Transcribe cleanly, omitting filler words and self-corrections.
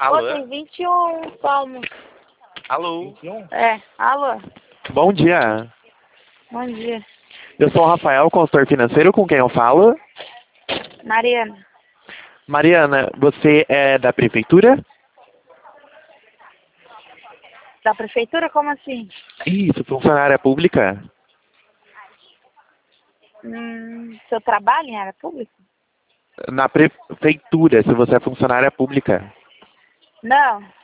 Alô? Ô, tem 21 palmos. Alô? Alô. Bom dia. Bom dia. Eu sou o Rafael, consultor financeiro, com quem eu falo. Mariana. Mariana, você é da prefeitura? Da prefeitura? Como assim? Isso, funcionária pública. Seu trabalho em área pública? Na prefeitura, se você é funcionária pública. Não.